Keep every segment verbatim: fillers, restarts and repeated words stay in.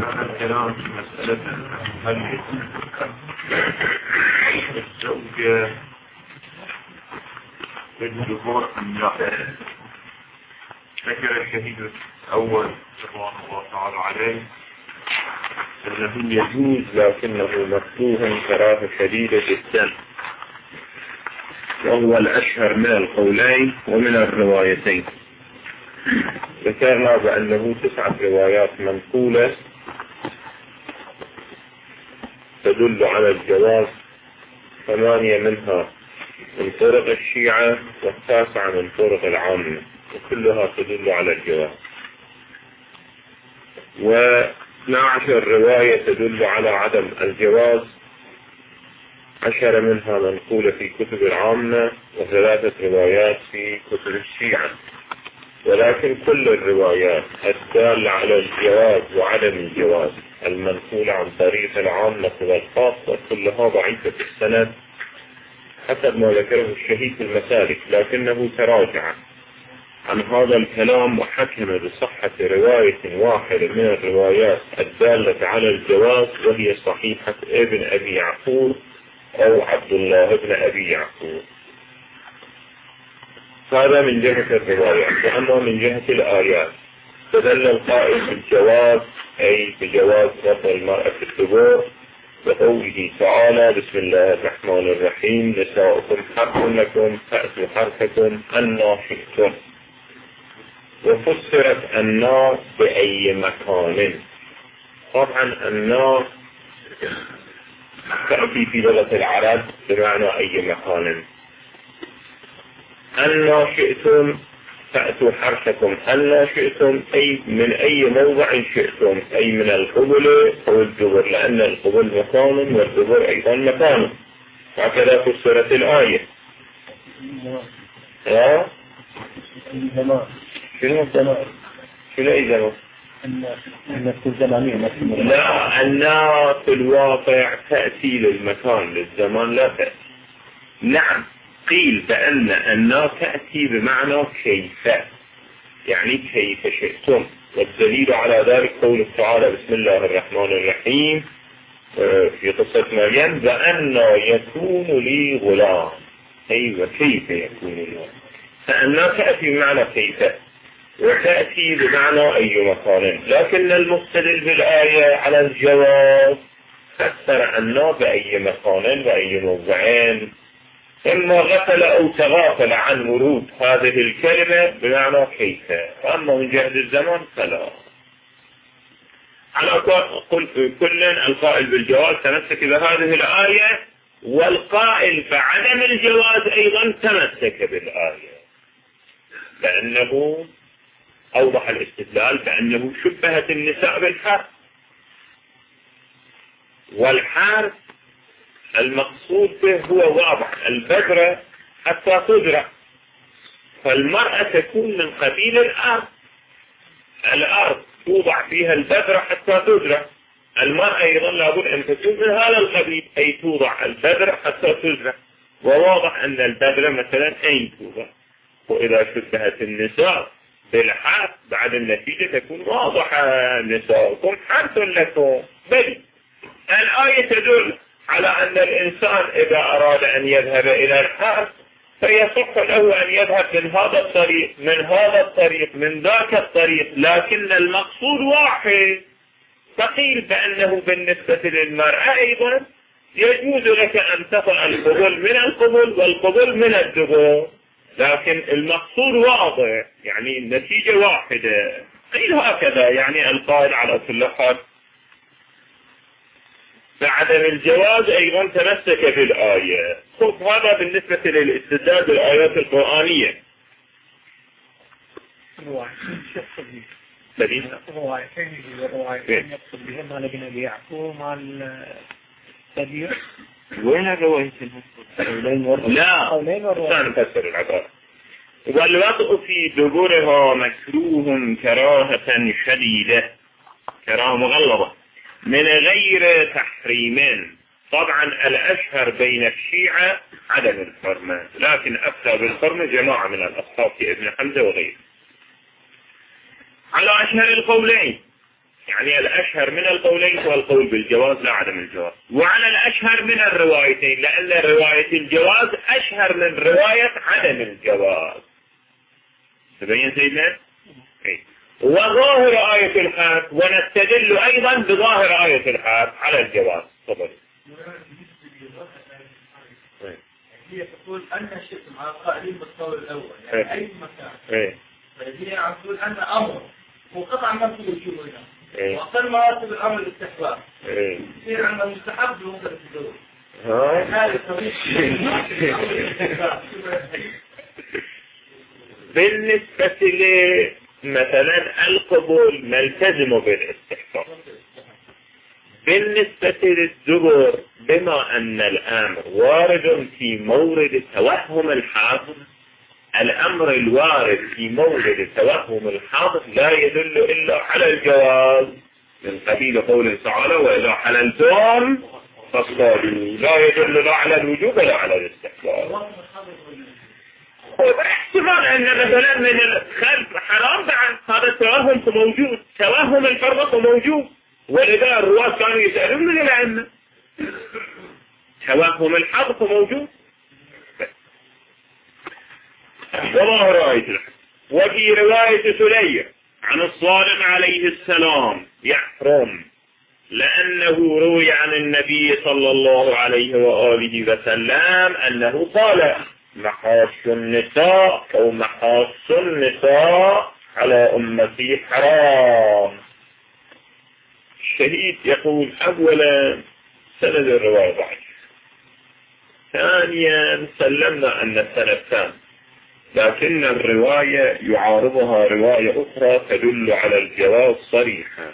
الكلام في مسألة هل الزوجة بالجمهور أم لا؟ ذكر الشهيد الأول رضوان الله تعالى عليه أنه يجوز لكنه مكروه كراهة شديدة جدا، وهو الأشهر من القولين ومن الروايتين. ذكرنا بأنه تسعة روايات منقولة تدل على الجواز، ثمانية منها من طرق الشيعة والتاسعة من طرق العامة، وكلها تدل على الجواز، واثنا عشر رواية تدل على عدم الجواز، عشر منها منقولة في كتب العامة وثلاثة روايات في كتب الشيعة. ولكن كل الروايات الدالة على الجواز وعدم الجواز المنقولة عن طريق العامة والخاصة كلها ضعيفة في السند حسب ما ذكره الشهيد في المسالك، لكنه تراجع عن هذا الكلام وحكم بصحة رواية واحدة من الروايات الدالة على الجواز، وهي صحيحة ابن أبي يعقوب أو عبد الله ابن أبي يعقوب. هذا من جهة الروايات. وأما من جهة الآيات فدل القائل بالجواز أي بجواز وضع المرأة في الدبر بقوله تعالى: بسم الله الرحمن الرحيم، نساؤكم حرث لكم فأتوا حرثكم أنى شئتم. وفسرت أنى بأي مكان. طبعا أنى تأتي في لغة العرب بمعنى أي مكان. أنى شئتم فأتوا حرثكم أنى شئتم أي من أي موضع شئتم، أي من القبل أو الدبر، لأن القبل مكان والدبر أيضا مكان. هكذا فسرت الآية. ها؟ شنو الزمان؟ شنو أي زمان؟ أن في الزمانية. لا، أنها في الواقع تأتي للمكان، للزمان لا تأتي. نعم، قيل بأن أنها تأتي بمعنى كيف، يعني كيف شئتم. والدليل على ذلك قوله تعالى: بسم الله الرحمن الرحيم في قصة مريم: بأن يكون لي غلام، أي وكيف يكون لي غلام. فأنها تأتي بمعنى كيف وتأتي بمعنى أي مكان، لكن المستدل بالآية على الجواز فسر أنه بأي مكان وأي موضعين، إما غفل أو تغافل عن ورود هذه الكلمة بمعنى كيف. فأما من جهة الزمان فلا. على كل القائل بالجواز تمسك بهذه الآية، والقائل بعدم الجواز أيضا تمسك بالآية، لأنه أوضح الاستدلال بأنه شبهت النساء بالحرث، والحرث المقصود به هو واضح، البذرة حتى تزرع، فالمرأة تكون من قبيل الأرض، الأرض توضع فيها البذرة حتى تزرع، المرأة أيضا لابد أن تكون من هذا القبيل، أي توضع البذرة حتى تزرع. وواضح أن البذرة مثلا أين توضع، وإذا شبهت النساء بالحرث بعد النتيجة تكون واضحة: نساؤكم حرث لكم. بل الآية تدل على أن الإنسان إذا أراد أن يذهب إلى الحرث فيصح له أن يذهب من هذا الطريق من هذا الطريق من ذاك الطريق، لكن المقصود واحد. فقيل بأنه بالنسبة للمرأة أيضا يجوز لك أن تضع القبل من القبل والقبل من الدبر، لكن المقصود واضح، يعني النتيجة واحدة. قيل هكذا، يعني القائل على كل حال بعدم الجواز أيضا تمسك بالآية. خذ هذا بالنسبة للاستدلال بالآيات القرآنية. روايتين سبيل روايتين روايتين يقصد بهم على ابن أبي يعقوب مع السبيل. وين الروايتين؟ لا، سنفسر العبارة. والوضع في دبرها مكروه كراهة شديدة، كراهة مغلظة من غير تحريم. طبعا الأشهر بين الشيعة عدم الحرمة، لكن أفتى بالحرمة جماعة من الأصحاب ابن حمزة وغيره. على أشهر القولين يعني الأشهر من القولين هو القول بالجواز لا عدم الجواز، وعلى الأشهر من الروايتين، لأن رواية الجواز أشهر من رواية عدم الجواز. تبين سيدنا؟ وظاهر آية الحاد، ونستدل أيضا بظاهر آية الحاد على الجواز. طبعا هي تقول أن الشيء مع القائلين بالقول الأول يعني أي مكان، فهي عم تقول أن أمر وقطع مرتب الشروع هنا، وأقل مراتب الأمر الاستحباب، يصير عندنا مستحب بمقدار الزوج. هذا طريق بالنسبة لي مثلا القبول نلتزم بالاستحباب. بالنسبة للزبر بما أن الأمر وارد في مورد توهم الحاضر، الأمر الوارد في مورد توهم الحاضر لا يدل إلا على الجواز، من قبيل قول تعالى وإذا حللتم فاصطادوا، لا يدل لا على الوجوب ولا على الاستحباب. احتمال أن مثلا من الخلف حرام بعد هذا التوهم موجود، توهم الفرق موجود، ولذا الرواة كانوا يسألون من العلم توهم الحرق موجود. وظاهر آية الحق. وفي رواية سليم عن الصادق عليه السلام يحرم، لأنه روي عن النبي صلى الله عليه وآله وسلم أنه قال محاص النساء أو محاص النساء على أمتي حرام. الشهيد يقول أولا سند الرواية ضعيف، ثانيا سلمنا أن السند تام، لكن الرواية يعارضها رواية أخرى تدل على الجواز صريحا،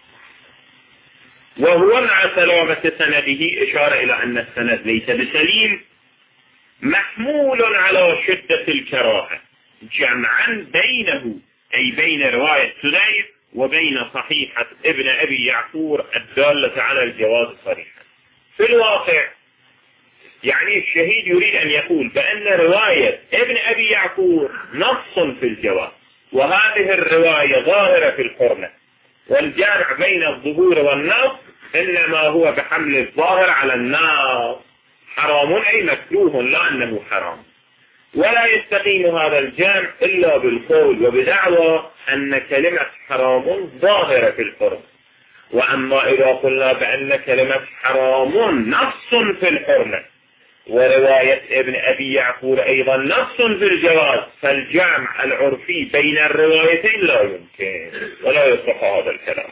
وهو مع سلامة سنده إشارة إلى أن السند ليس بسليم، محمول على شدة الكراهة جمعا بينه أي بين رواية سليم وبين صحيحة ابن أبي يعقور الدالة على الجواز صريحا. في الواقع يعني الشهيد يريد أن يقول بأن رواية ابن أبي يعقور نص في الجواز، وهذه الرواية ظاهرة في الحرمة، والجامع بين الظهور والنص إنما هو بحمل الظاهر على النص، حرام أي مكروه لا أنه حرام، ولا يستقيم هذا الجامع إلا بالقول وبدعوى أن كلمة حرام ظاهرة في الحرمة. وأما إذا قلنا بأن كلمة حرام نص في الحرمة ورواية ابن أبي يعقور أيضا نص في الجواز، فالجمع العرفي بين الروايتين لا يمكن ولا يصح هذا الكلام.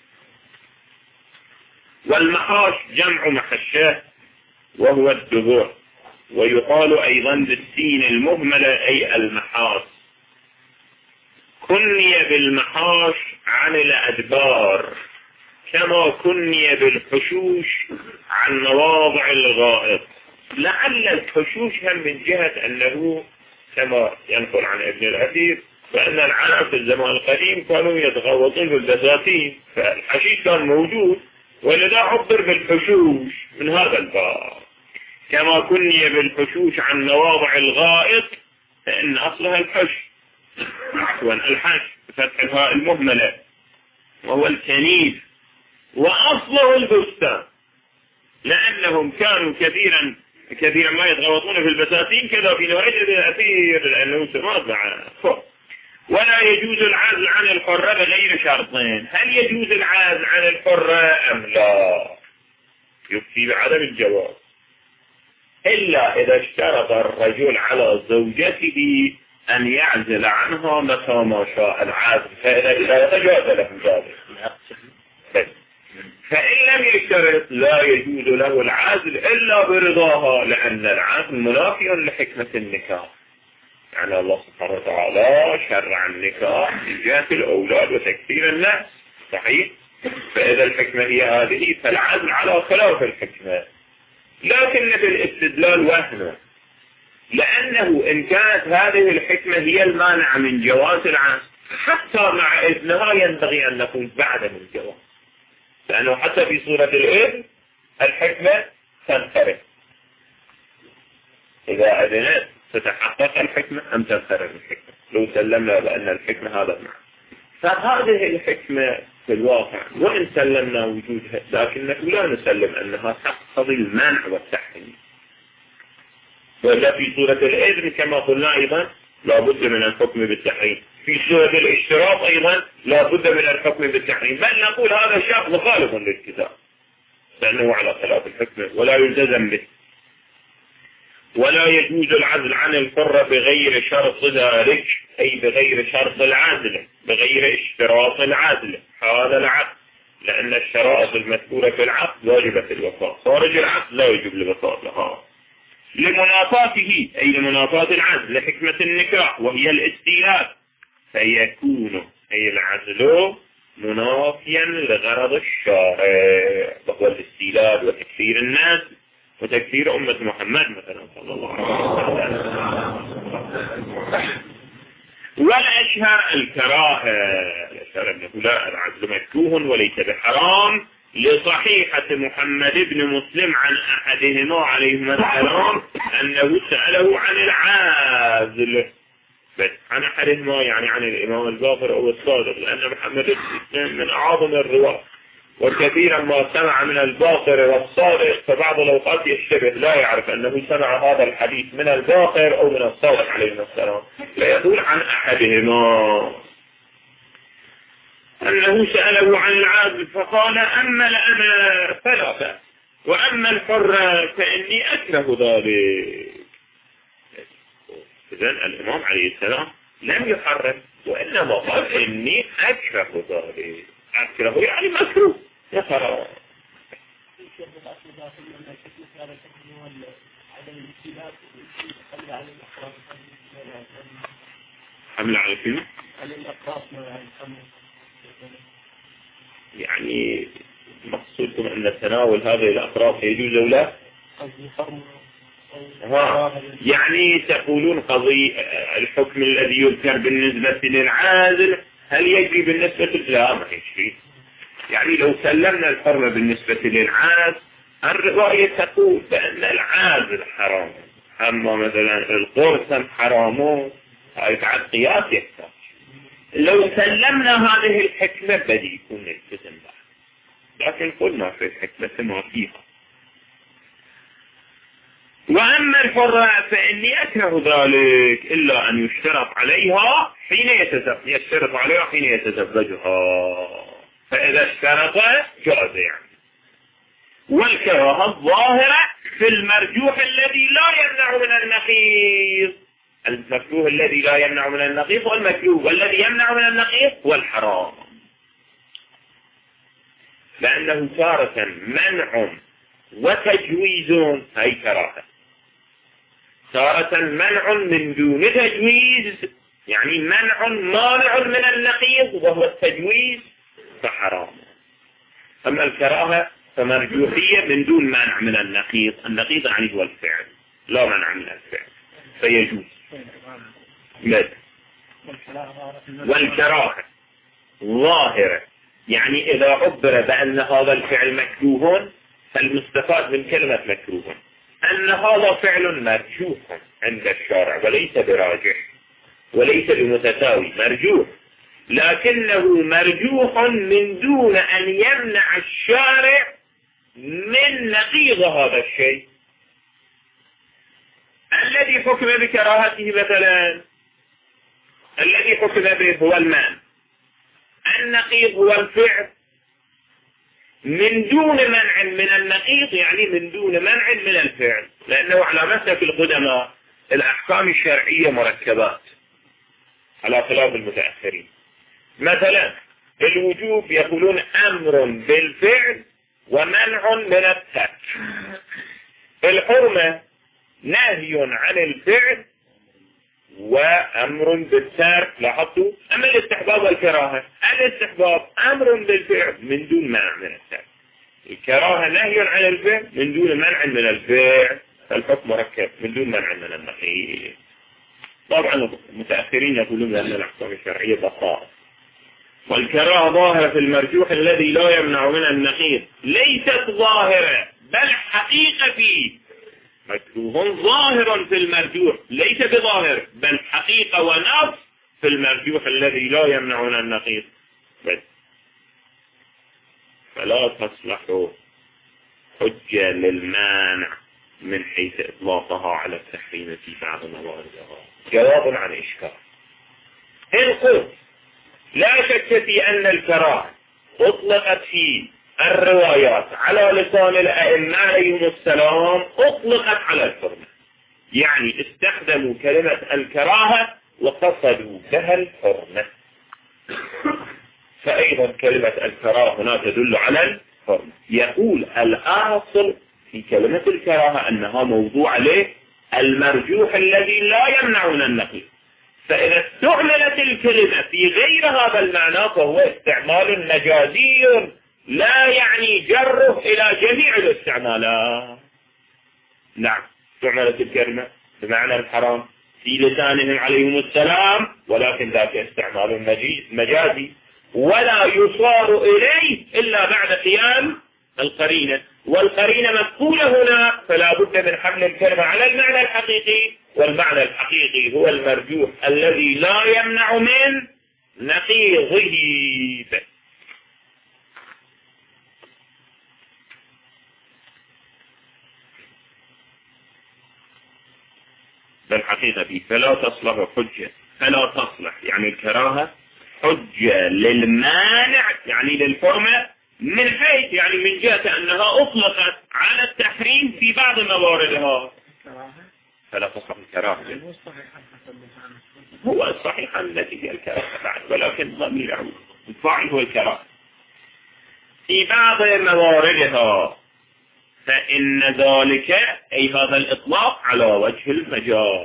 والمحاش جمع محشاه وهو الدبر، ويقال أيضا بالسين المهملة أي المحاس. كني بالمحاش عن الأدبار كما كني بالحشوش عن مواضع الغائط، لعل الحشوش هم من جهة أنه كما ينقل عن ابن الأثير فأن العرب في الزمان القديم كانوا يتغوطون بالبساتين، فالحشيش كان موجود ولذا عبر بالحشوش من هذا الباب. كما كني بالحشوش عن مواضع الغائط فإن أصلها الحش، عفوا الحش بفتح الهاء المهملة، وهو الكنيف، وأصله البستان، لأنهم كانوا كثيرا كثيرا ما يتغوطون في البساتين كذا في نوعية الأثير لأنه سماد مع فوق. ولا يجوز العزل عن الحرة بغير شرطين. هل يجوز العزل عن الحرة أم لا؟ يفتي بعدم الجواز إلا إذا اشترط الرجل على زوجته أن يعزل عنها متى ما شاء العزل، فإذا لا يتجاوز له ذلك. فإن لم يشترط لا يجوز له العزل إلا برضاها، لأن العزل منافي لحكمة النكاح. يعني الله سبحانه وتعالى شرع النكاح من جهة الأولاد وتكثير الناس، صحيح؟ فإذا الحكمة هي هذه فالعزل على خلاف الحكمة، لكن في الاستدلال وهمه، لأنه إن كانت هذه الحكمة هي المانعة من جواز العزل حتى مع إذنها ينبغي أن نكون بعد من الجواز، لأنه حتى في صورة الإذن الحكمة تنفرد، إذا أذنت تتحقق الحكمة أم تنفرد الحكمة لو سلمنا بأن الحكمة هذا المعنى. فهذه الحكمة في الواقع وإن سلمنا وجودها، لكنه لا نسلم أنها تقتضي المنع والتحريم. وإلا في سورة الإذن كما قلنا أيضا لا بد من الحكم بالتحريم، في سورة الاشتراط أيضا لا بد من الحكم بالتحريم، بل نقول هذا الشرط مخالف للكتاب لأنه على خلاف الحكم ولا يلتزم به. ولا يجوز العزل عن الحر بغير شرط ذلك، أي بغير شرط العزل، بغير اشتراط العزل هذا العقد، لأن الشرائط المذكورة في العقد واجبة الوفاء، خارج العقد لا يجب لبطالها لمنافاته، أي لمنافاة العزل لحكمة النكاح وهي الاستيلاء، فيكون أي العزل منافيا لغرض الشارع وهو الاستيلاء وتكفير الناس وتكفير أمة محمد مثلا صلى الله عليه وسلم. والأشهر الكراهة، الأشهر أنه لا العزل مكروه وليس بحرام لصحيحة محمد بن مسلم عن أحدهما عليهما السلام أنه سأله عن العازل، بس عن أحدهما يعني عن الإمام الباقر أو الصادق، لأن محمد بن مسلم من أعظم الرواة وكثيرا ما سمع من الباقر والصادق، فبعض الأوقات يشتبه لا يعرف أنه سمع هذا الحديث من الباقر أو من الصادق عليهما السلام، فيقول عن أحدهما أنه سأله عن العازل فقال أما الأمة فلا بأس وأما الحر فإني أكره ذلك. إذن الإمام عليه السلام لم يحرم وإنما قال إني أكره ذلك، أكره يعني مكروه يحرم. حمل على فيه يعني مقصودكم أن تناول هذه الأطراف يجوز أو لا؟ ها يعني تقولون قضية الحكم الذي يذكر بالنسبة للعازل هل يجري بالنسبة لا ما يجري، يعني لو سلمنا الحرمة بالنسبة للعازل الرواية تقول بأن العازل حرام، أما مثلا القرصم حرامه هاي بعد قياس يحتاج. لو سلمنا هذه الحكمة بدي يكون التزم بعد، لكن قلنا في الحكمة ما فيها. وأما الحرة فإني أكره ذلك إلا أن يشترط عليها حين يتزوج، يشترط عليها حين يتزوجها، فإذا اشترط جاز يعني. والكراهة الظاهرة في المرجوح الذي لا يمنع من النقيض، المكروه الذي لا يمنع من النقيض والمكروه والذي يمنع من النقيض والحرام، لأنه تارة منع وتجويز هي كراهة، تارة منع من دون تجويز يعني منع مانع من النقيض وهو التجويز فحرام. أما الكراهة فمرجوحية من دون منع من النقيض، النقيض يعني هو الفعل لا منع من الفعل فيجوز. ماذا؟ والكراهة ظاهرة يعني إذا عبر بأن هذا الفعل مكروه فالمستفاد من كلمة مكروه أن هذا فعل مرجوح عند الشارع وليس براجح وليس بمتساوي، مرجوح لكنه مرجوح من دون أن يمنع الشارع من نقيض هذا الشيء. الذي حكم بكراهته مثلا الذي حكم به هو المانع، النقيض هو الفعل من دون منع من النقيض يعني من دون منع من الفعل، لأنه على مسلك القدماء الأحكام الشرعية مركبات على خلاف المتأخرين. مثلا الوجوب يقولون أمر بالفعل ومنع من الترك، الحرمة نهي عن الفعل وأمر بالترك، لاحظتوا؟ أما الاستحباب والكراهة الاستحباب أمر بالفعل من دون منع من الترك، الكراهة نهي عن الفعل من دون منع من الفعل، فالحكم مركب من دون منع من النقيض. طبعا المتأخرين يقولون أن الأحكام الشرعية بقاء. والكراهة ظاهرة في المرجوح الذي لا يمنع من النقيض، ليست ظاهرة بل حقيقة فيه، مكروه ظاهر في المرجوح ليس بظاهر بل حقيقة ونص في المرجوح الذي لا يمنع من النقيض بس. فلا تصلح حجة للمانع من حيث إطلاقها على التحريم في بعض مواردها. جواب عن إشكال. إن قلت لا شك في أن الكراهة أطلقت في الروايات على لسان الأئمة عليهم السلام أطلقت على الحرمة، يعني استخدموا كلمة الكراهة وقصدوا بها الحرمة، فأيضا كلمة الكراهة هنا تدل على الحرمة. يقول الأصل في كلمة الكراهة أنها موضوع له المرجوح الذي لا يمنع من النقل، فإذا استعملت الكلمة في غير هذا المعنى فهو استعمال مجازي لا يعني جره إلى جميع الاستعمالات. نعم، استعملت الكلمة بمعنى الحرام في لسانهم عليهم السلام، ولكن ذاك استعمال مجازي ولا يصار إليه إلا بعد قيام القرينة، والقرينة مفعولة هنا، فلا بد من حمل الكلمة على المعنى الحقيقي، والمعنى الحقيقي هو المرجوح الذي لا يمنع من نقيضه. بالحقيقة فيه فلا تصلح حجة، فلا تصلح يعني الكراهة حجة للمانع يعني للحرمة، من حيث يعني من جهة أنها أطلقت على التحريم في بعض مواردها، فلا تصلح الكراهة. هو الصحيح الذي هي الكراهة بعد، ولكن ضمير الفاعل هو الكراهة في بعض مواردها، فإن ذلك أي هذا الإطلاق على وجه المجاز.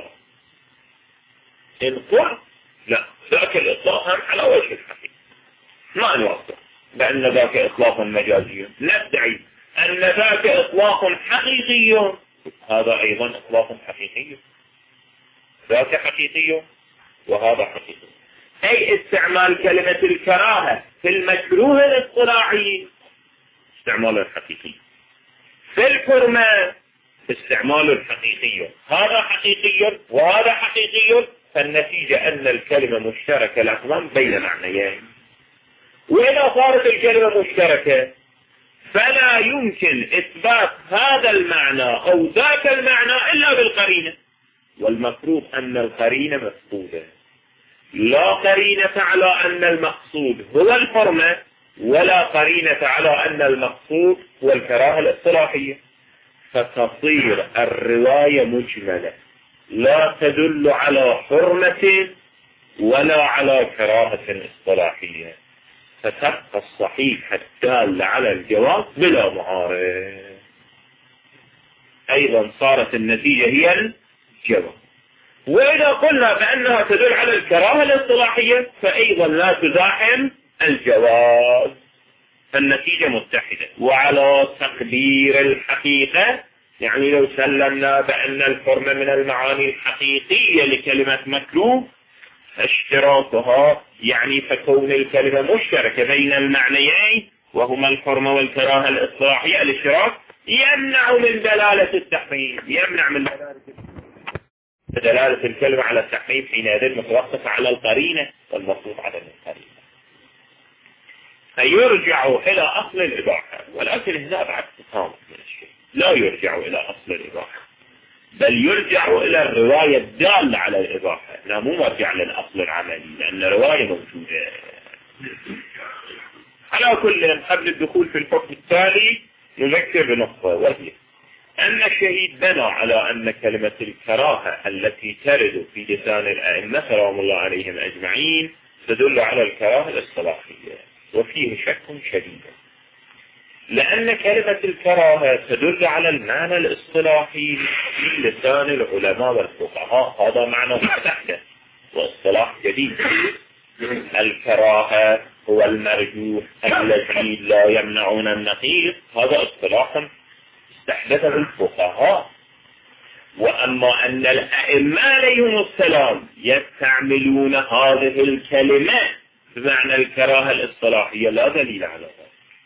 القرب لا، ذاك الإطلاق هم على وجه الحقيقة، ما نوصل بأن ذاك إطلاق مجازي، ندعي أن ذاك إطلاق حقيقي، هذا أيضا إطلاق حقيقي، ذاك حقيقي وهذا حقيقي. أي استعمال كلمة الكراهة في المكروه الاصطلاحي استعمال حقيقي، في الحرمة استعمال الحقيقي، هذا حقيقي وهذا حقيقي، فالنتيجة أن الكلمة مشتركة لفظا بين معنيين. وإذا صارت الكلمة مشتركة فلا يمكن إثبات هذا المعنى أو ذاك المعنى إلا بالقرينة، والمفروض أن القرينة مفقودة، لا قرينة على أن المقصود هو الحرمة، ولا قرينة على أن المقصود هو الكراهة الاصطلاحية، فتصير الرواية مجملة لا تدل على حرمة ولا على كراهة اصطلاحية، فتبقى الصحيح الدال على الجواز بلا معارض. أيضا صارت النتيجة هي الجواز. وإذا قلنا بأنها تدل على الكراهة الاصطلاحية فأيضا لا تزاحم الجواز، فالنتيجة متحدة. وعلى تقدير الحقيقة يعني لو سلمنا بأن الحرمة من المعاني الحقيقية لكلمة مكروه، اشتراكها يعني فكون الكلمة مشتركة بين المعنيين وهما الحرمة والكراهة الاصطلاحية، الاشتراك يمنع من دلالة التحريم، يمنع من دلالة دلالة الكلمة على التحريم، حينئذ متوقف على القرينة والمفروض عدم القرينة، فيرجع إلى أصل الإباحة. ولكن هنا بعد تفاوت من الشيء، لا يرجع إلى أصل الإباحة بل يرجع إلى الرواية الدالة على الإباحة، لا مو مرجع للأصل العملي لأن الرواية موجودة. على كل قبل الدخول في الحكم التالي نذكر بنقطة، وهي أن الشهيد بنى على أن كلمة الكراهة التي ترد في لسان الأئمة سلام الله عليهم أجمعين تدل على الكراهة الاصطلاحية، وفيه شك شديد، لأن كلمة الكراهة تدل على المعنى الاصطلاحي في لسان العلماء والفقهاء، هذا معنى مستحدث واصطلاح جديد. الكراهة هو المرجوح الذي لا يمنعون النقيض، هذا اصطلاح استحدثه الفقهاء. وأما أن الأئمة عليهم السلام يستعملون هذه الكلمة بمعنى الكراهة الاصطلاحية لا دليل على ذلك.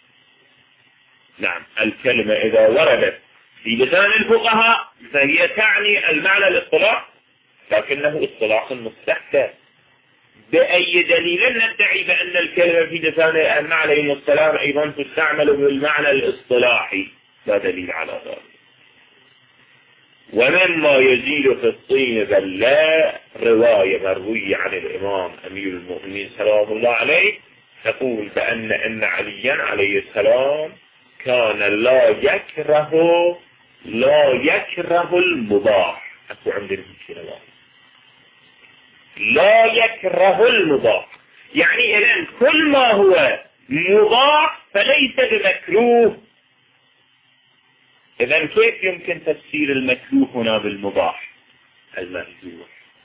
نعم، الكلمة إذا وردت في لسان الفقهاء فهي تعني المعنى الاصطلاح، لكنه اصطلاح مستحدث بأي دليل ندعي بأن الكلمة في لسان الأئمة عليهم السلام أيضا تستعمل بالمعنى الاصطلاحي؟ لا دليل على ذلك. ومما يزيد في الطين بلاء رواية مروية عن الإمام أمير المؤمنين سلام الله عليه تقول بأن أن عليا عليه السلام كان لا يكره لا يكره المباح. أكو عندنا كلمة لا يكره المباح، يعني إذن كل ما هو مباح فليس بمكروه. إذن كيف يمكن تفسير المكروه هنا بالمباح المرجوح،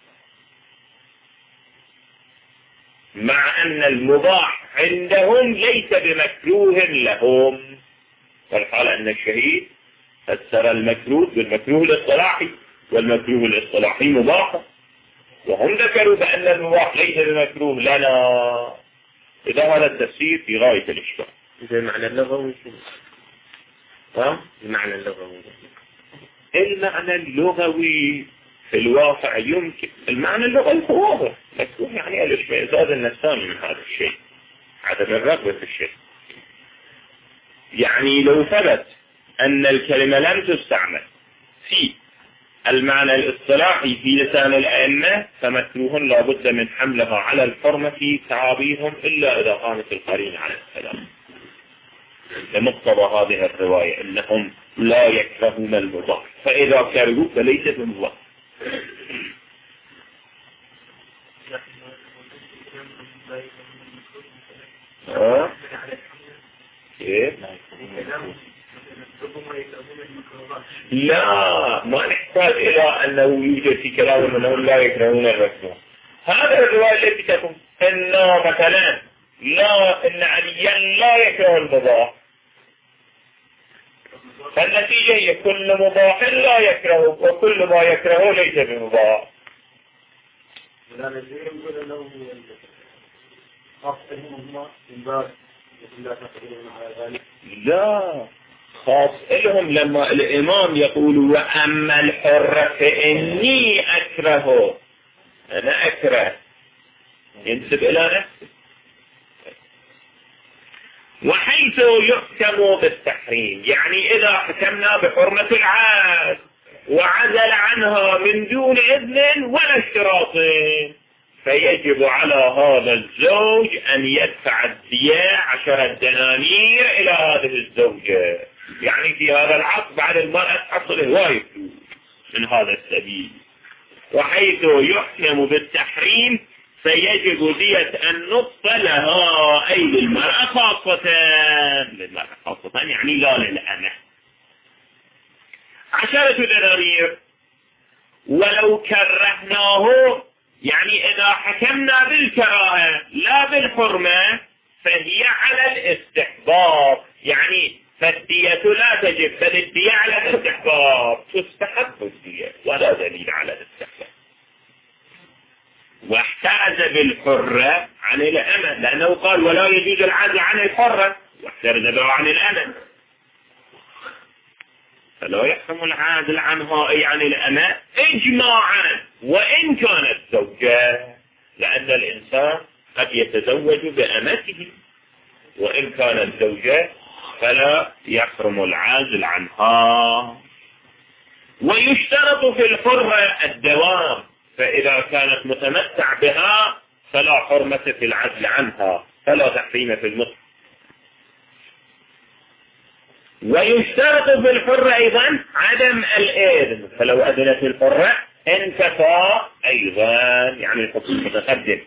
مع أن المباح عندهم ليس بمكروه لهم؟ فالحال أن الشهيد فسر المكروه بالمكروه الاصطلاحي، والمكروه الاصطلاحي مباح، وهم ذكروا بأن المباح ليس بمكروه لنا. إذا هذا التفسير في غاية الإشكال. إذا المعنى اللغوي ها؟ المعنى اللغوي المعنى اللغوي في الواقع يمكن المعنى اللغوي هو واضح، مكروه يعني الاشمئزاز النفساني من هذا الشيء، عدم الرغبة في الشيء. يعني لو ثبت أن الكلمة لم تستعمل في المعنى الاصطلاحي في لسان الأئمة فمكروه لا بد من حملها على الحرمة في تعابيرهم إلا إذا قامت القرينة على السلام. لمقتضى هذه الرواية أنهم لا يكرهون المباح، فإذا كرهوا فليس بمباح. ها؟ إيه؟ لا، ما نحتاج إلى أنه يوجد في كلامهم أنهم لا يكرهون الرسول. هذا الرواية التي تكون إن مثلا لا إن عليا لا يكره المباح، فالنتيجة هي كل مباح لا يكرهه وكل ما يكرهه ليس بمباح. لا، خاص لهم لما الإمام يقول وأما الحر فإني أكرهه، أنا أكره، ينسب إلى نفسه. وحيث يحكم بالتحريم، يعني إذا حكمنا بحرمة العاد وعزل عنها من دون إذن ولا اشتراط فيجب على هذا الزوج أن يدفع الدية عشرة دنانير إلى هذه الزوجة. يعني في هذا العقد بعد المرأة تحصل هواية من هذا السبيل. وحيث يحكم بالتحريم فيجب دية النصف لها، أي للمرأة خاصة، للمرأة خاصة يعني لا للأمة، عشرة دنانير. ولو كرهناه، يعني إذا حكمنا بالكراهة لا بالحرمة فهي على الاستحباب، يعني فالدية لا تجب بل الدية على الاستحباب، تستحب الدية ولا دليل على الاستحباب. واحتاز بالحرة عن الأمة لأنه قال ولا يجوز العزل عن الحرة، واحتاز عن الأمة فلا يحكم العازل عنها أي عن الأمة إجماعا وإن كانت زوجة، لأن الإنسان قد يتزوج بأمته وإن كانت زوجة فلا يحرم العازل عنها. ويشترط في الحرة الدوام، فإذا كانت متمتع بها فلا حرمة في العزل عنها، فلا تحريم في المطلق. ويشترط في الحرة أيضا عدم الإذن، فلو أذنت الحرة انتفى أيضا، يعني الحكم متقدم.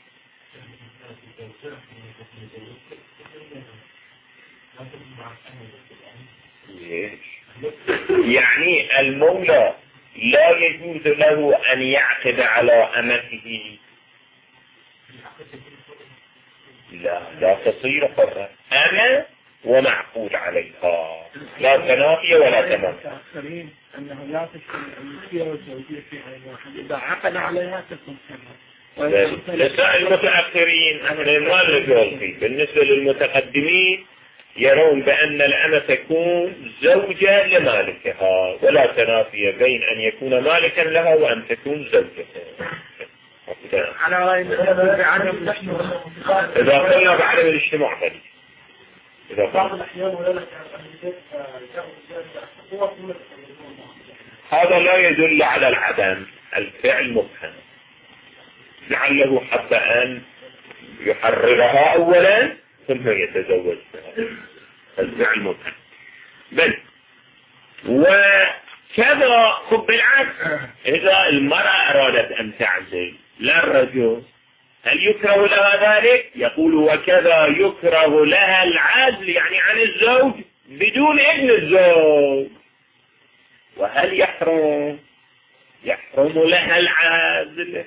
يعني المولى لا يجوز له أن يعقد على أمته، لا لا تصير حرة، أنا ومعقود عليها، لا تنافي ولا تنافي. أنه لا تشمل الملكية والزوجية في عين واحد، إذا عقد عليها تكون حرة. لسا المتأخرين أهل ما الرجال فيه، بالنسبة للمتقدمين يرون بأن الأمة تكون زوجة لمالكها، ولا تنافي بين أن يكون مالكا لها وأن تكون زوجة. على رأي بعدم الاجتماع. إذا قلنا بعدم الاجتماع فلي إذا بعض الأحيان ولا لك هذا لا يدل على العدم، الفعل مبهم، لعله حتى أن يحررها أولا ثم يتزوج الفعل مبهم. بل وكذا خب بالعكس، إذا المرأة أرادت أن تعزل لا الرجل، هل يكره لها ذلك؟ يقول وكذا يكره لها العزل يعني عن الزوج بدون إذن الزوج. وهل يحرم؟ يحرم لها العزل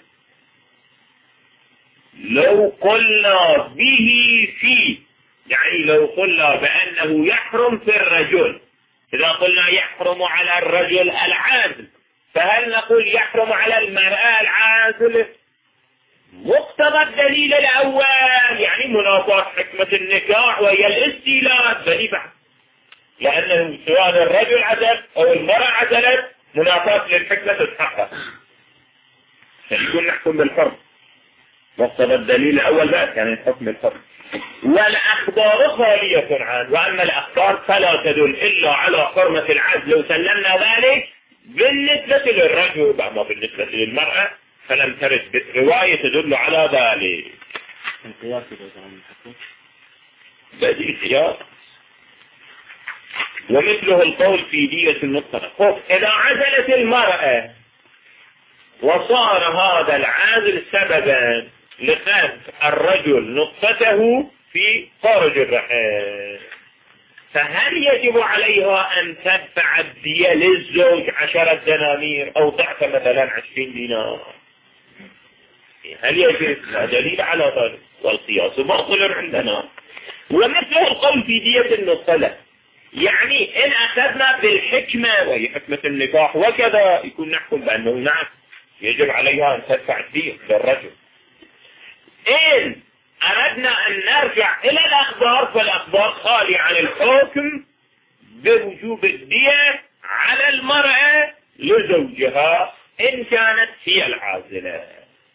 لو قلنا به فيه، يعني لو قلنا بأنه يحرم في الرجل. إذا قلنا يحرم على الرجل العزل، فهل نقول يحرم على المرأة العزل؟ مقتضى الدليل الأول يعني مناطات حكمة النكاح وهي الاستيلاء بنفع، لأنه سواء الرجل عزل أو المرأة عزلت مناطات للحكمة تتحقق، فيكون نحكم بالحرم. مقتضى الدليل الأول بقى كان الحكم الحرم. والأخبار خالية عنه، وأما الأخبار فلا تدل إلا على حرمة العزل لو سلمنا ذلك بالنسبة للرجل، أما بالنسبة للمرأة فلم ترد رواية تدل على ذلك. بدي سياق ومثله القول في دية النطفة. إذا عزلت المرأة وصار هذا العازل سببا لخف الرجل نطفته في خارج الرحم، فهل يجب عليها أن تدفع الدية للزوج عشرة دنانير أو ضعف مثلا عشرين دينار؟ هل يجب؟ لا دليل على ذلك، والقياس باطل عندنا. ومثله القول في دية النطفة، يعني إن أخذنا بالحكمة وهي حكمة النكاح وكذا يكون نحكم بأنه نعم يجب عليها أن تدفع الدية للرجل. إن أردنا أن نرجع إلى الأخبار فالأخبار خالية عن الحكم بوجوب الدية على المرأة لزوجها إن كانت هي العازلة.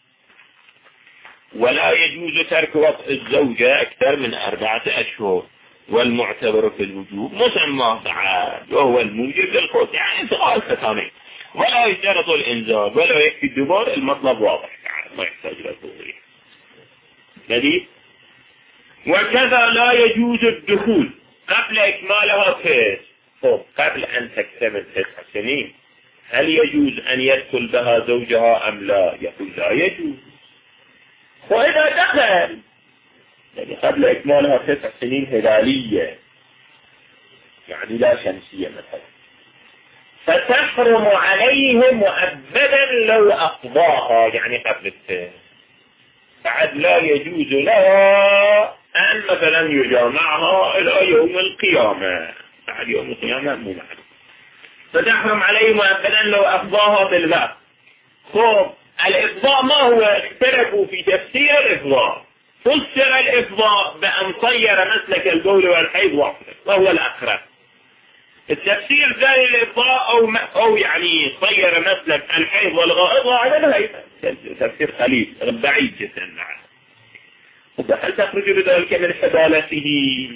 ولا يجوز ترك وطء الزوجة أكثر من أربعة أشهر، والمعتبر في الوجوب مسمى تعال وهو الموجب للقوت، يعني انتقال ختامين، ولا يشترط الإنزال ولا يكفي الدبر، المطلب واضح تعال ما يحتاج إلى توضيح. جديد. وكذا لا يجوز الدخول قبل إكمالها تسع، طب قبل أن تكتمل تسع سنين هل يجوز أن يدخل بها زوجها أم لا؟ يقول لا يجوز. وإذا دخل يعني قبل إكمالها تسع سنين هلالية يعني لا شمسية مثلا، فتحرم عليهم مؤبدا لو أقضاها يعني قبل التسع، بعد لا يجوز لها أن مثلا يجامعها إلى يوم القيامة، بعد يوم القيامة مو معلوم، فتحرم عليه مؤبدا لو أقضاها بالباب. خب الإفضاء ما هو؟ اختلفوا في تفسير الإفضاء. فسر الإفضاء بأن صير مسلك البول والحيض واحدا وهو الأقرب. التفسير ثاني الإفضاء أو, أو يعني صير مسلك الحيض والغائض على الهيئة، تفسير خليل بعيد جدا معه. هل تخرج بذلك من حبالته؟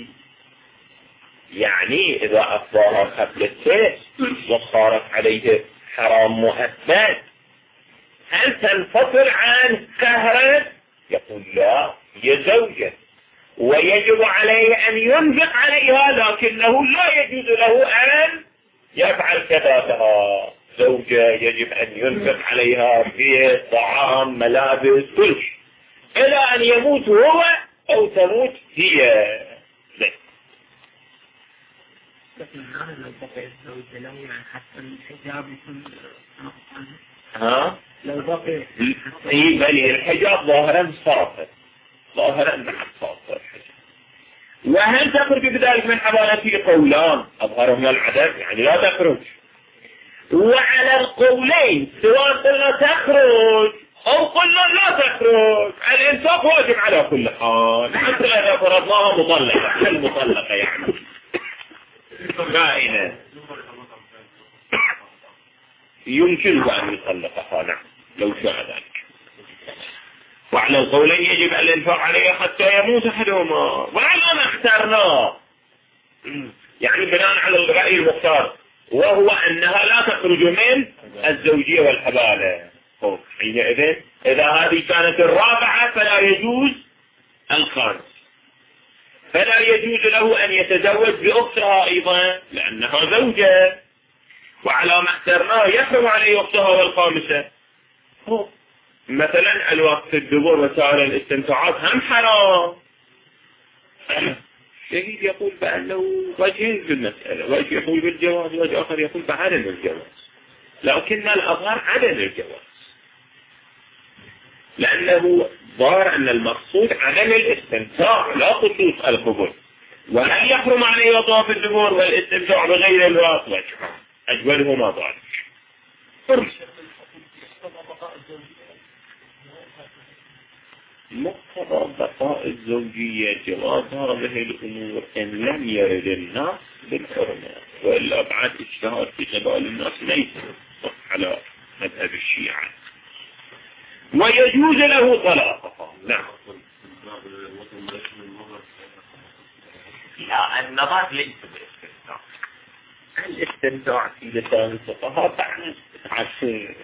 يعني إذا أفضاها قبل التسع وصارت عليه حرام مؤبد هل تنفصل عن قهره؟ يقول لا، هي زوجة ويجب عليه أن ينفق عليها، لكنه لا يجوز له أن يفعل كذاتها. زوجة يجب أن ينفق عليها في طعام ملابس كل شيء إلى أن يموت هو أو تموت هي. لكن هذا لو بقي الزوجة لو يعني حتى الحجاب يكون ها؟ لو بقي اي بل الحجاب ظاهرا صافر، ظاهرا نعم صافر. وهل تخرج بذلك من حبالته؟ قولان أظهرهما العدد يعني لا تخرج. وعلى القولين سواء قلنا تخرج أو قلنا لا تخرج الإنفاق واجب على كل حال، حتى إذا فرضناها مطلقة المطلقة يعني بائنة يمكن أن يطلقها نعم لو شاء ذلك. وعلى القولين يجب الإنفاق عليها حتى يموت أحدهما، وعلى ما اخترناه يعني بناء على الرأي المختار وهو أنها لا تخرج من الزوجية والحبالة. حينئذ إذا هذه كانت الرابعة فلا يجوز الخامس، فلا يجوز له أن يتزوج بأختها أيضا لأنها زوجة، وعلى ما اخترناه يحرم عليه أختها والخامسة. مثلا الوقت الدبر وسائل الاستمتاعات هم حرام. شديد يقول بأنه وجهين في المسألة، وجه يقول بالجواز وجه آخر يقول بعدم الجواز، لكن الأظهر عدم الجواز، لأنه ظاهر أن المقصود عدم الاستمتاع لا خصوص القبول، وهل يحرم عليه طواف الدبر والاستمتاع بغير الوقت وجه أجوله ذلك. مقتضى بقاء الزوجية جواز هذه الأمور إن لم يرد الناس بالحرمة، وإلا بعد اجتهاد في قبال الناس ليس على مذهب الشيعة. ويجوز له طلاقها. نعم. لا النظر ليس بالاستمتاع، الاستمتاع في لسان الفقهاء بعد عشر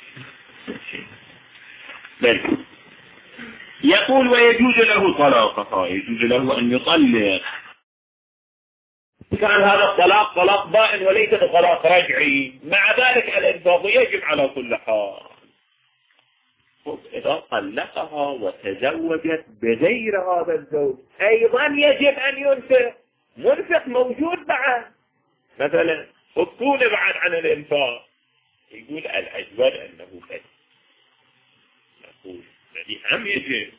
بل يقول ويجوز له طلاقها، يجوز له أن يطلق. كان هذا الطلاق طلاق بائن وليس طلاق رجعي، مع ذلك الإنفاق يجب على كل حال. إذا طلقها وتزوجت بغير هذا الزوج أيضا يجب أن ينفق، منفق موجود بعد مثلا خطون بعد عن الإنفاق. يقول الأجود أنه فد نقول الذي هم يجب،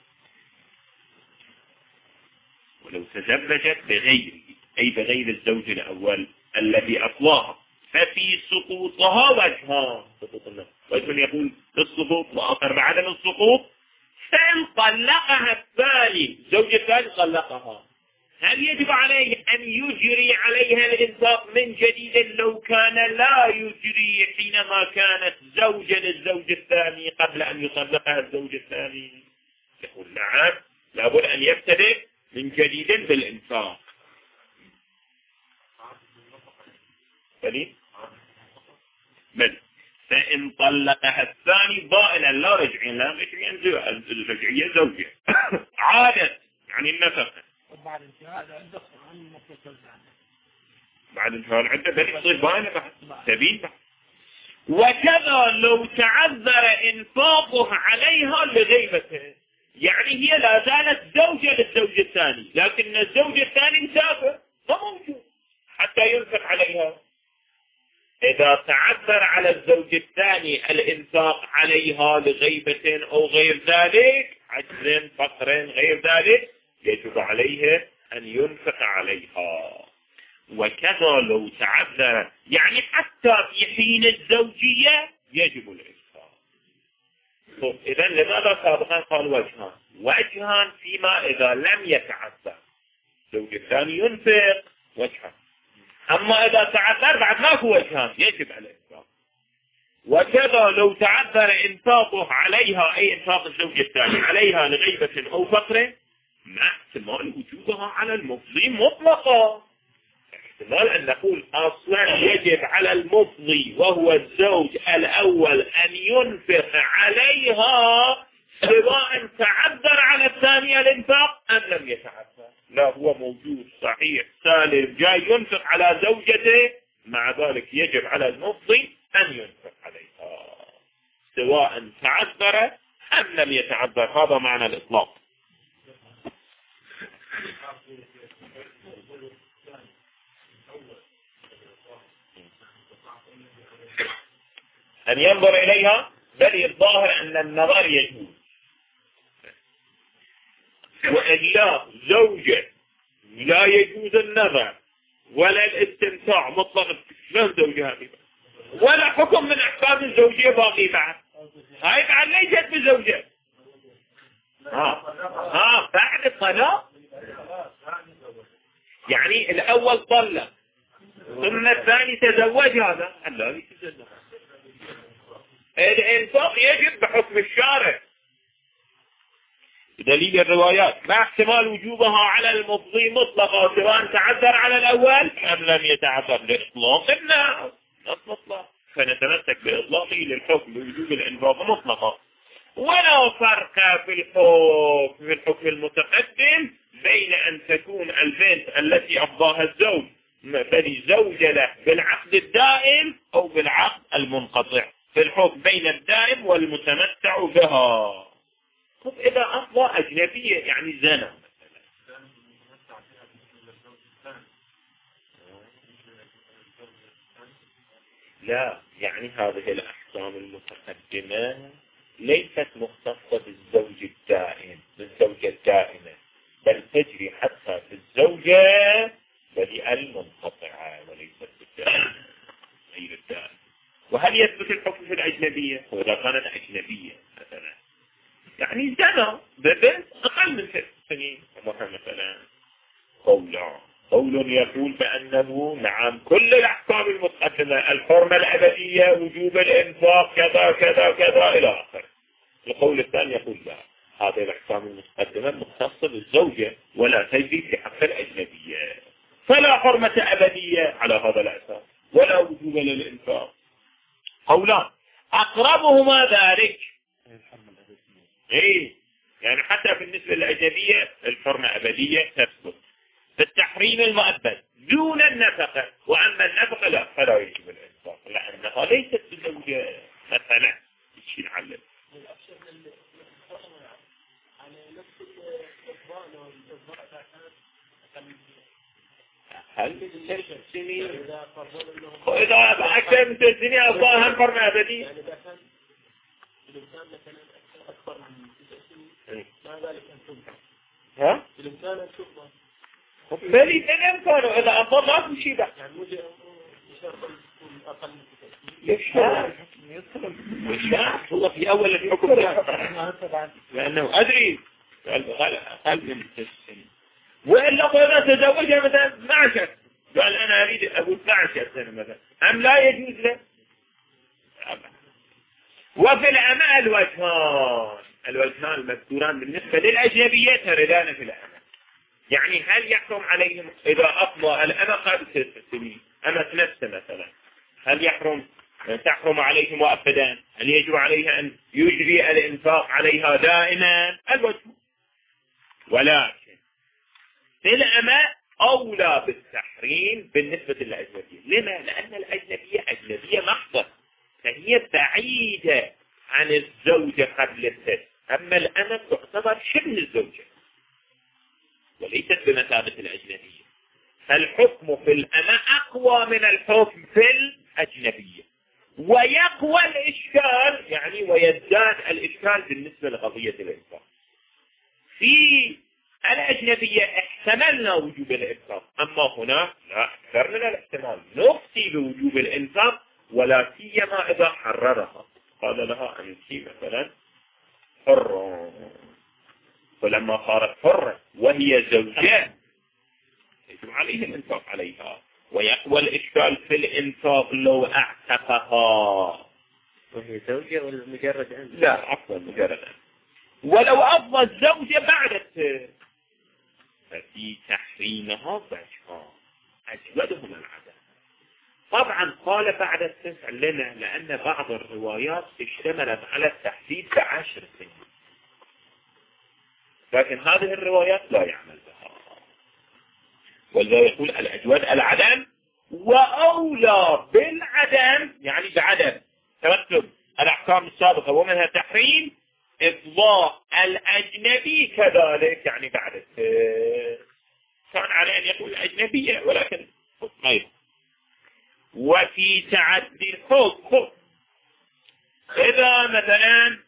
ولو تزوجت بغيره أي بغير الزوج الأول الذي أطلاها ففي سقوطها وجهان، وجه يقول بالسقوط وآخر بعدم السقوط. فإن طلقها الثاني الزوج الثاني طلقها، هل يجب عليه أن يجري عليها الإنفاق من جديد لو كان لا يجري حينما كانت زوجا للزوج الثاني قبل أن يطلقها الزوج الثاني؟ يقول نعم، لابد أن يبتدئ من جديد بالإنفاق. بلي بل فإن طلقها الثاني ضائلا لا رجعيا، لا رجعيا الرجعية زوجة عادت يعني النفقة بعد انتهاء العدة بعد انتهاء العدة بل يصير بائنة بعد سبيل بعد. وكذا لو تعذر إنفاقه عليها لغيبته، يعني هي لا زالت زوجة للزوج الثاني لكن الزوج الثاني مسافر ما موجود حتى ينفق عليها. إذا تعذر على الزوج الثاني الإنفاق عليها لغيبة أو غير ذلك، عجز فقر غير ذلك، يجب عليه أن ينفق عليها. وكذا لو تعذر يعني حتى في حين الزوجية يجب الإنفاق. طيب إذن لماذا سابقا قال وجهان؟ وجهان فيما إذا لم يتعذر الزوج الثاني ينفق وجهان، أما إذا تعذر بعد ما هو وجهان يجب على الإنفاق. وكذا لو تعذر إنفاقه عليها أي إنفاق الزوج الثاني عليها لغيبة أو فقر مع احتمال وجودها على المفضي مطلقا، احتمال أن نقول أصلا يجب على المفضي وهو الزوج الأول أن ينفق عليها سواء تعذر على الثانية الإنفاق أم لم يتعذر. لا هو موجود صحيح سالم جاي ينفق على زوجته، مع ذلك يجب على المفضي أن ينفق عليها سواء تعذر أم لم يتعذر. هذا معنى الإطلاق. أن ينظر إليها، بل الظاهر أن النظر يجوز، وإلا زوجة لا يجوز النظر ولا الاستمتاع مطلق من زوجها ولا حكم من أحكام الزوجية باقي بعد، هاي بعد ليست بزوجة. ها ها بعد الطلاق يعني الأول طلق ثم الثاني تزوج، هذا لا يتزوج. الإنفاق يجب بحكم الشارع، بدليل الروايات مع احتمال وجوبها على المفضي مطلقا سواء تعذر على الأول أم لم يتعذر لإطلاق الناس نص مطلق، فنتمسك بإطلاقه للحكم بوجوب الإنفاق مطلقا. ولا فرق في الحكم في الحكم المتقدم بين أن تكون البنت التي أفضاها الزوج بني زوجة له بالعقد الدائم أو بالعقد المنقطع، في الحكم بين الدائم والمتمتع بها. طب إذا أفضى أجنبية يعني زنا لا، يعني هذه الأحكام المتقدمة ليست مختصة بالزوج الدائم بالزوجة الدائمة، بل تجري حتى في الزوجة بدء المنقطعة وليست بالدائمة غير الدائم. وهل يثبت الحكم في الأجنبية؟ وإذا كانت أجنبية مثلا يعني زنا ببنت أقل من ست سنين مثلا قولا قول يقول بأنه نعم كل الأحكام المتقدمة الحرمة الأبدية وجوب الإنفاق كذا كذا كذا إلى آخره. القول الثاني يقول لا، هذه الأحكام المتقدمة مختصة بالزوجة ولا تجري في حق الأجنبية، فلا حرمة أبدية على هذا الأساس ولا وجوب للإنفاق. قولان أقربهما ذلك إيه، يعني حتى بالنسبة للأجنبية الحرمة أبدية تثبت بالتحريم المؤبد دون النفقة، وأما النفقة لا فلا يجب الإنفاق لأنها ليست بزوجة مثلا شيء نعلم. هل ست سنين وإذا أكثر من ست سنين أفضاها حرمة أبدية؟ ها؟ بلي بالإمكانه إذا أفضل ما في شيء بقى يشتغل يشتغل والله في أول الحكم لأنه أدري قال من تسن وإلا قلنا تزوجها مثلا اثنا عشر قال أنا أريد أقول اثنا عشر سنة مثلا أم لا يجوز له. وفي الأماء الوجهان الوجهان المذكوران بالنسبة للأجنبية تردان في الأماء، يعني هل يحرم عليهم إذا أفضى الأمة قبل ست سنين أما ثلاث مثلا هل يحرم تحرم عليهم مؤبدا؟ هل يجب عليها أن يجري الإنفاق عليها دائما؟ الوجه. ولكن في الأمة أولى بالتحريم بالنسبة للأجنبية. لما؟ لأن الأجنبية أجنبية محضة فهي بعيدة عن الزوجة قبل الست، أما الأمة تعتبر شبه الزوجة وليست بمثابة الأجنبية، فالحكم في الأمة أقوى من الحكم في الأجنبية، ويقوى الإشكال يعني ويزداد الإشكال بالنسبة لقضية الإنفاق. في الأجنبية احتملنا وجوب الإنفاق، أما هنا لا أكثر من الاحتمال نفتي بوجوب الإنفاق ولا سيما إذا حررها قال لها أنت مثلا حرة، فلما صارت حرة وهي زوجة يجب عليه الإنفاق عليها، ويقوى الإشكال في الإنفاق لو اعتقها وهي زوجة ولا مجرد أنت؟ لا عفوا مجرد أنت، ولو أفضى الزوجة بعد الست ففي تحريمها وجهان أجودهما العدم. طبعا قال بعد التسع لنا لأن بعض الروايات اشتملت على التحديد بعشر سنين، لكن هذه الروايات لا يعمل بها، ولذا يقول الأجود العدم، وأولى بالعدم يعني بعدم ترتب الأحكام السابقة ومنها تحريم إفضاء الأجنبي كذلك يعني بعد التسع كان عليه أن يقول الأجنبية ولكن غيره. وفي تعدي الحكم إذا مثلا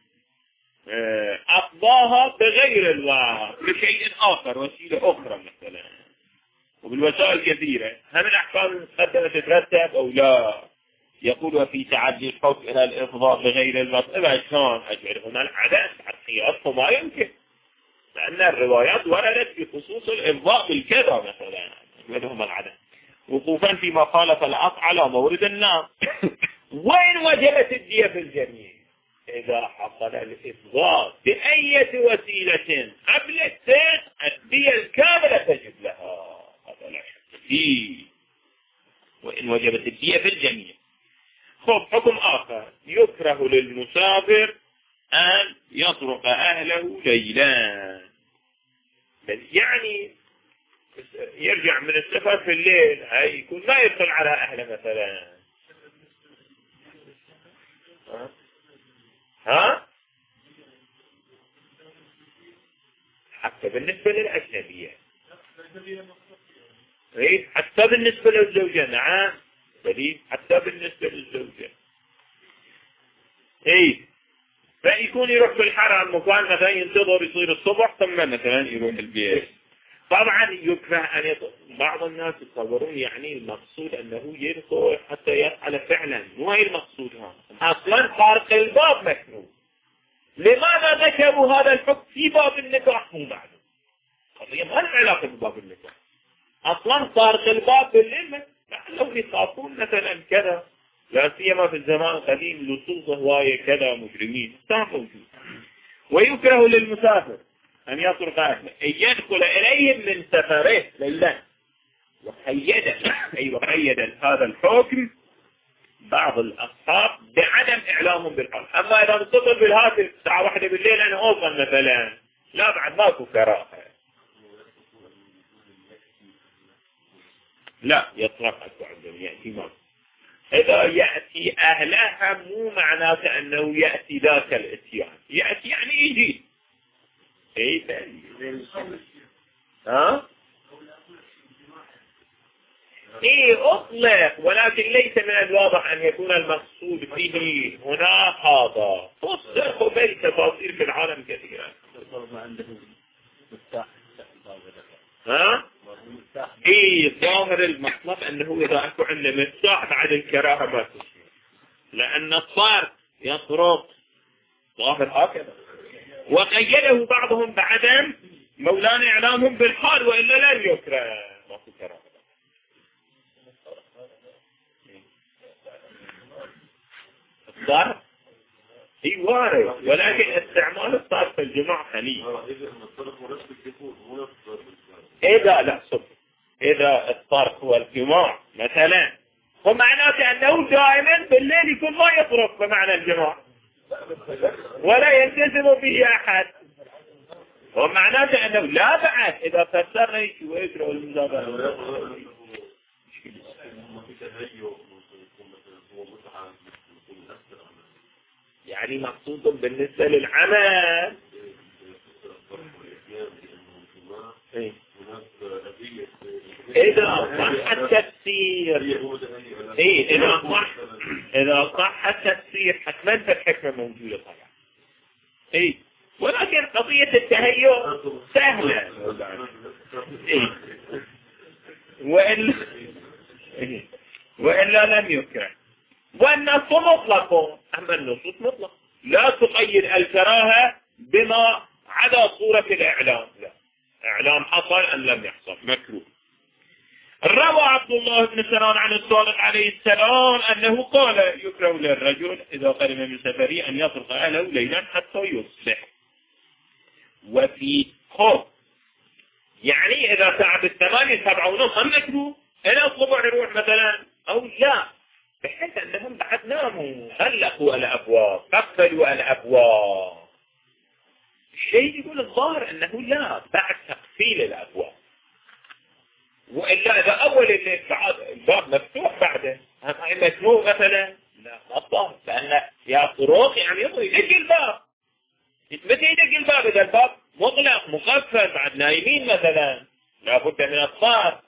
أفضاها بغير الوقت بشيء آخر وسيلة أخرى مثلا وبالوسائل كثيرة، هم الأحكام المتقدمة تترتب أو لا؟ يقول وفي تعدي الحكم إلى الإفضاء بغير الوقت إذا كان أجعلهما العدم حقيقته ما يمكن، لأن الروايات وردت في خصوص الإفضاء بالكذا مثلا أجعلهما العدم وقوفا فيما خالف العقل على مورد النار. وين وجبت الدية في الجميع؟ إذا حصل الإفضاء بأية وسيلة قبل السيق الدية الكاملة تجب لها، هذا لا شك فيه، وإن وجبت الدية في الجميع. خب حكم آخر، يكره للمسافر أن يطرق أهله ليلا، يعني يرجع من السفر في الليل، هاي يكون ما يدخل على أهله مثلا. ها؟ ها؟ حتى بالنسبة للأجنبية، إيه؟ حتى بالنسبة للزوجة، نعم دليل، حتى بالنسبة للزوجة. إيه؟ فيكون يروح في الحرم مكان مثلا ينتظر يصير الصبح ثم مثلا يروح البيت. طبعا يكره أن يط... بعض الناس يتصورون يعني المقصود أنه يدخل حتى يفعل فعلا، مو هي المقصود هذا. أصلا طارق الباب مكروه. لماذا ذكروا هذا الحكم في باب النكاح مو بعد؟ قضية ما لها علاقة بباب النكاح. أصلا طارق الباب بالليل لو يخافون مثلا كذا، لا سيما في الزمان القديم لصوص هواية كذا مجرمين موجود. ويكره للمسافر أن يطرق أهله، أن يدخل إليهم من سفره ليلا. وقيد أي وقيد هذا الحكم بعض الأصحاب بعدم إعلامهم بالحكم. أما إذا اتصل بالهاتف الساعة واحدة بالليل أنا أوصل مثلا، لا بعد ماكو كراهة، لا يطرق أكو عندهم يأتي ماكو. إذا يأتي أهلها مو معناته أنه يأتي ذاك الاتيان، يأتي يعني يجي. إيه ها؟ إيه أطلق، ولكن ليس من الواضح أن يكون المقصود فيه هنا هذا. تصدق بي تفاصيل في العالم كثيرة. ها؟ إيه ظاهر المطلب أنه إذا أكو عنده مفتاح بعد الكراهة ما تسمع، لأن الصار يطرق ظاهر هكذا. وقيده بعضهم بعدم مولانا إعلامهم بالحال، وإلا لن يكره ما في كراهة. الصار هي وارد، ولكن استعمال الصار في الجماعة خليل. إذا لا صف إذا الطرق هو الجماع مثلا، ومعناته أنه دائما بالليل يكون ما يطرق بمعنى الجماع ولا يلتزم به أحد، ومعناته أنه لا بعد إذا فسرنا شو يقرأ المزابرة. يعني مقصود بالنسبة للعمل إيه؟ إذا صح التفسير إيه إذا صح إذا صح التفسير حتما الحكمة موجودة طبعا إيه، ولكن قضية التهيؤ سهلة إيه، وإلا إيه وإلا لم يكره. والنص مطلق، أما النصوص مطلق لا تقيد الكراهة بما عدا صورة الإعلام، لا إعلام حصل أن لم يحصل مكروه. روى عبد الله بن سنان عن الصادق عليه السلام أنه قال يكره للرجل إذا قدم من سفره أن يطرق أهله ليلا حتى يصبح. وفي خوف يعني إذا تعب الثمانية سبعة ونص هم مكروه، إلى الصبح يروح مثلا أو لا، بحيث أنهم بعد ناموا غلقوا الأبواب قفلوا الأبواب. الشيء يقول الظاهر أنه لا بعد تقفيل الأبواب، وإلا إذا أول الليل الباب مفتوح بعده هم مكروه مثلا، لا الظاهر لأن يا طرق يعني يبغى يدق الباب. متى يدق الباب؟ إذا الباب مغلق مقفل بعد نايمين مثلا، لابد من الصار.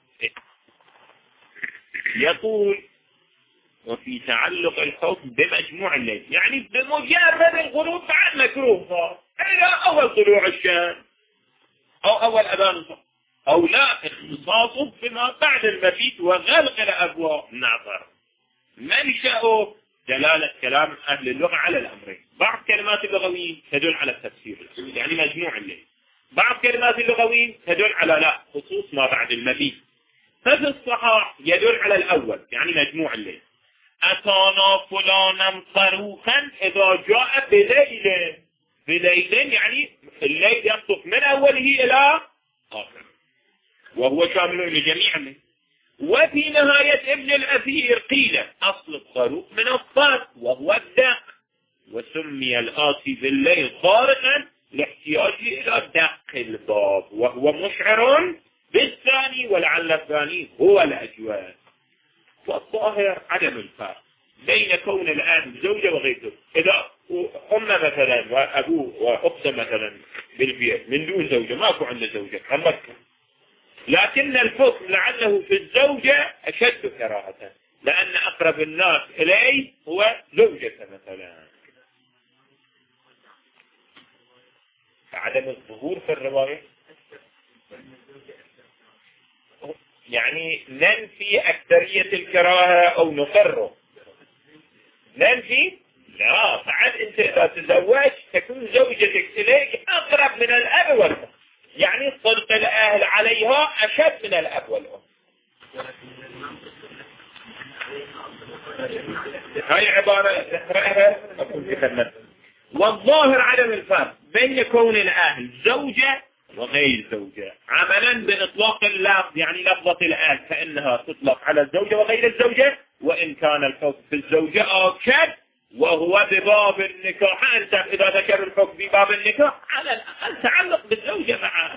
يقول وفي تعلق الحكم بمجموع الليل، يعني بمجرد الغروب بعد مكروه صار إلى أول طلوع الشمس أو أول أذان الصبح، أو لا اختصاصه بما بعد المبيت وغلق الأبواب. نعطر منشأه دلالة كلام أهل اللغة على الأمرين. بعض كلمات اللغويين تدل على التفسير يعني مجموع الليل، بعض كلمات اللغويين تدل على لا خصوص ما بعد المبيت. ففي الصحاح يدل على الأول يعني مجموع الليل، أتانا فلانا صاروخا إذا جاء بليل، بليل يعني الليل يصف من أوله إلى آخر وهو شامل لجميع. وفي نهاية ابن الأثير قيل أصل الصاروخ من الصرف وهو الدق، وسمي الآتي بالليل صارخا لاحتياجه إلى دق الباب، وهو مشعر بالثاني ولعل الثاني هو الأجواد. والظاهر عدم الفرق بين كون الآن زوجة وغير زوجة. إذا أم مثلا وأبوه وأخته مثلا بالبيت من دون زوجة، ماكو عنده زوجة أمكن، لكن الحكم لعله في الزوجة أشد كراهة لأن أقرب الناس إليه هو زوجته مثلا. عدم الظهور في الرواية يعني ننفي أكثرية الكراهة أو نقره؟ ننفي؟ لا، بعد أنت إذا تزوج تكون زوجتك إليك أقرب من الأب والأم، يعني صدق الأهل عليها أشد من الأب والأم. هاي عبارة نقرأها أقول في خدمة. والظاهر عدم الفرق بين كون الأهل زوجة وغير زوجة عملا بإطلاق اللفظ، يعني لفظة الأهل فإنها تطلق على الزوجة وغير الزوجة، وإن كان الحكم في الزوجة أكشد وهو بباب النكاح. أنت إذا ذكر الحكم بباب النكاح على الأقل تعلق بالزوجة معه.